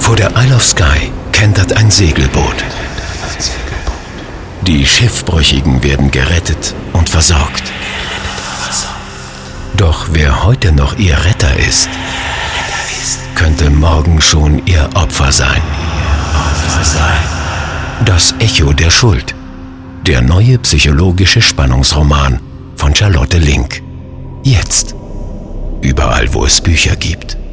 Vor der Isle of Skye kentert ein Segelboot. Die Schiffbrüchigen werden gerettet und versorgt. Doch wer heute noch ihr Retter ist, könnte morgen schon ihr Opfer sein. Das Echo der Schuld. Der neue psychologische Spannungsroman von Charlotte Link. Jetzt. Überall, wo es Bücher gibt.